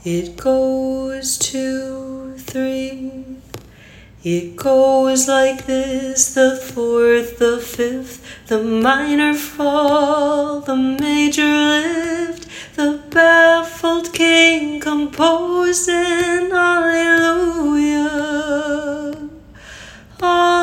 It goes 2, 3. It goes like this, the fourth, the fifth, the minor fall, the major lift, the baffled king composing Alleluia.